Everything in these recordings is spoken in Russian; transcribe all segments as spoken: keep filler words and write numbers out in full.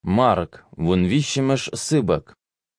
Марк, вон вищемеш сыбак.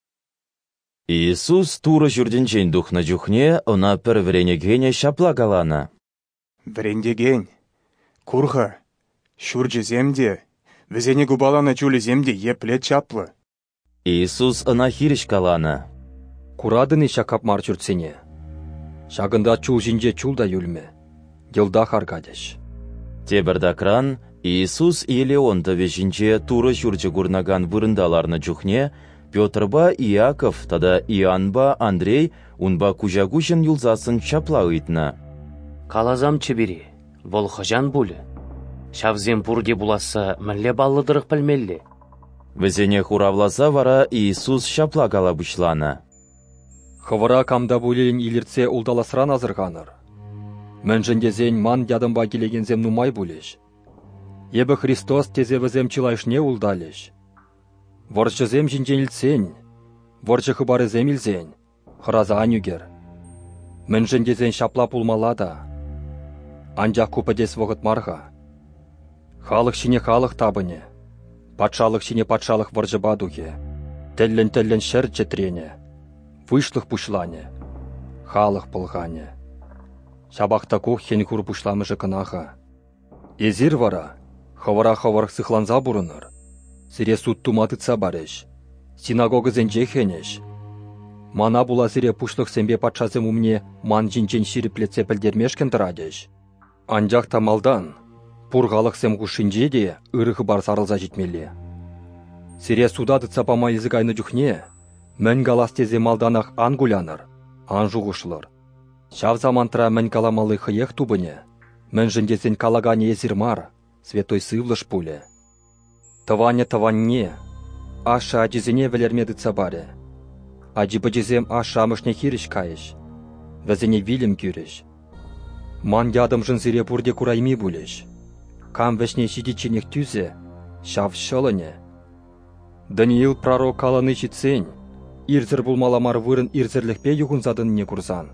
Иисус тура жүрденчен духна жүхне, она перверенегене шапла галана. Врендеген, курха, шурджи земде, везене губалана чули земде еплет чаплы. Иисус она хириш калана. Курадыны шакап марчуртсене. Шагында чул жинже чулда юлме. Йылда харгадеш. Тебердакран Иисус елеонда вежинче тура жүрджі гурнаган вырындаларны жүхне, Петрба, Иаков, тада Иоаннба, Андрей, унба кужагушын юлзасын чапла ыйтна. Калазам чебери, вол хажан булы. Шавзем пурде буласа мінле баллыдырық пілмелі. Везене хуравласа вара Иисус шапла галабышлана. Хывыра камда булелін иліртсе улдаласыран азырғаныр. Мен жіндезен ман ядымба келегензем нумай булеш. Ебі Христос тезе візем чилайшне улдалеш. Ворчызем жинженілсен, ворчы хыбарызем илзен, хыраза анюгер. Мен жіндезен шапла пулмалада. Анжақ купадес вғыт марға. Халық шине халық табыне. Патшалық шине патшалық варжыба духе. Теллен-теллен шер четрене. Вышлых пушлане. Халық пылғане. Шабақта кух хен хур пушламы жықынаға. Езір вара, хавара-хавар сықланза бұрыныр. Сире суд туматыца бареш. Синагога зенже хенеш. Мана була сире пушлық сембе патшазым умне ман жинчен шириплетсе пілдермешкен тұрадеш. Анжақ тамалдан, пұрғалық сем ғушинже де ұрығы бар сарылза жетмелі. Сире судадыца пама езік айны жүхне, мән галас тезе малданақ ан гуляныр, ан жуғышылыр. Шав замантыра мән каламалы хыех тубыне, мән жіндесен калагане езірмар, светой сывлыш пуле. Таване таванне, аша аджизене велермедыца баре. Аджибаджизем аша мышне хириш каеш, вәзене вилім күреш. Ман ядым жын зире бұрде курайми булеш. Кам вешне шидиченех түзе, шав шылыне. Даниил пророк каланы читсен, ирзір булмаламар вырын ирзірлікпе юғынзадын не курзан.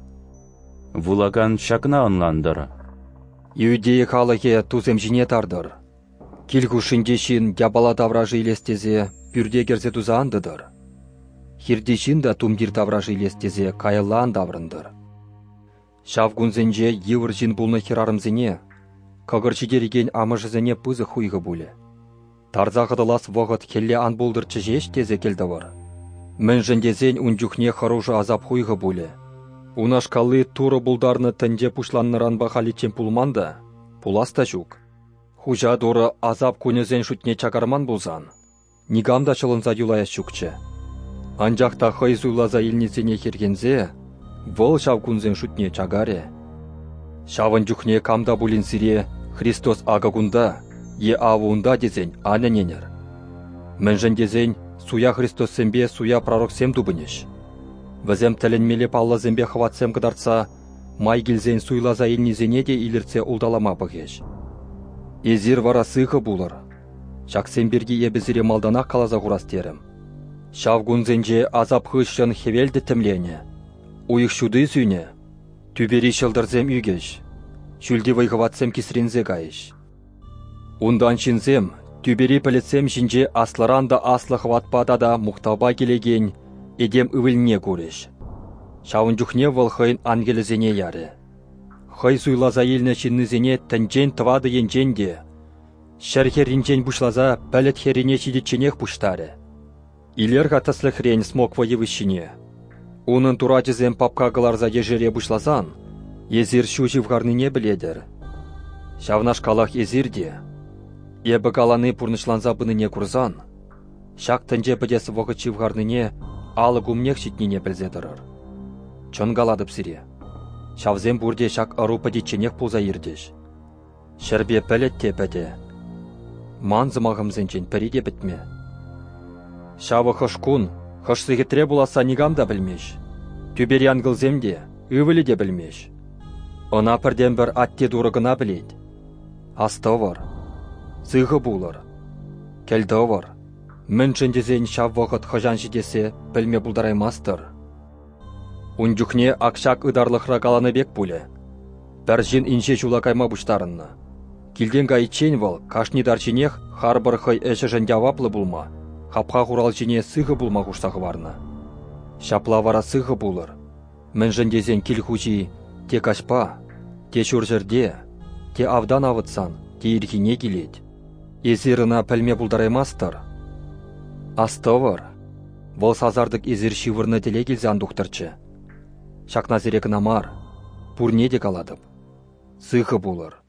Вулаган шакна онландыр. Иудея халыхе тузем жіне тардыр. Килгу шиндешин ябала тавражы илестезе пюрде керзе тузандыдыр. Хирдешин да тумдир тавражы илестезе кайылан даврындыр. Шавгунзенже евр жин булны хирарымзене, кагырчидереген амыжызене пызы хуйғы буле. Тарзағыдылас вағыт келле ан булдыр чыжеш тезе келдавар. Мен жіндезен унжухне харужы азап хуйғы буле. Унашкалы туры булдарны тінде пушланныран бахаличен пулманда, пуласта жук. Хужа доры азап көнезен шутне чагарман булзан. Нигамда чылынза юлая шукче. Анжақта хай зуйлаза илнесене хергензе, вол шавгунзен шутне чагаре. Шавын жүхне камда булин сире Христос агагунда, е авунда дезен анененер. Менжен дезен суя Христос сембе суя пророк сем дубынеш. Візем тәленмеле палла зембе хватсем кыдарца, май гилзен суйлаза илнезене де илірце улдалама бұгеш. Езір вара сыхы булыр. Шаксен берге ебізіре малданақ қалаза ғурастерім. Шавгунзенже азап хышын хевелді тімлене. Уйық шуды сүйне, түбері шылдырзем үйгеш, шүлді вайғыватсем кесірінзе ғайыш. Ундан шинзем, түбері пілітсем жинже асларанда аслы хватпада да мұқтаба келеген, едем үвіліне көреш. Шауын жүхне вылхайын ангелізене яры. Хай суйлаза еліне шиннізене тінжен тывады енженде. Шәрхер ринжен бұшлаза пәлет херине шидетченех бұштары. Илер ғатаслы хрен смок воевыщине. Унын турадызем папкағыларза ежере бұшлазан, езір шужив ғарныне біледір. Шавнаш калах езірде. Ебі галаны пұрнышланза бұныне курзан. Шак тінже бідесі вғычив ғарныне алы гумнех шитнене білзедірір. Чон галадып сире. Шавзем бұрде шак ару падетченех пулза ердеш. Шербе пәлет тепәде. Ман зымағымзенчен пәриде бітме. Шавы хышкун, хышсығытре буласа нигамда білмеш. Түбері ангылземде, үвілі де білмеш. Она пірден бір атте дұрығына білет. Асты var, сығы булыр. Келді var, мін жындезен шав вағыт хыжан жидесе білме бұлдараймастыр. Унжухне акшак ыдарлықра қаланы бек бұлі. Бір жин инше жула кайма бұштарынны. Килден гайчен вал, кашнидар чинех харбар хай эші жын яваплы булма. Хапха хурал жіне сығы булма хушсағы барны. Шапла вара сығы булыр. Міншіндезен кіл хучи те кашпа, те шуржырде, те авдан авытсан, те ирхине келет. Езеріна пәлме бұлдараймастыр. Астывыр. Бұл сазардық езер шивырны теле келзан дұқтырчы. Шақназерек намар, пурне де каладып. Сығы булыр.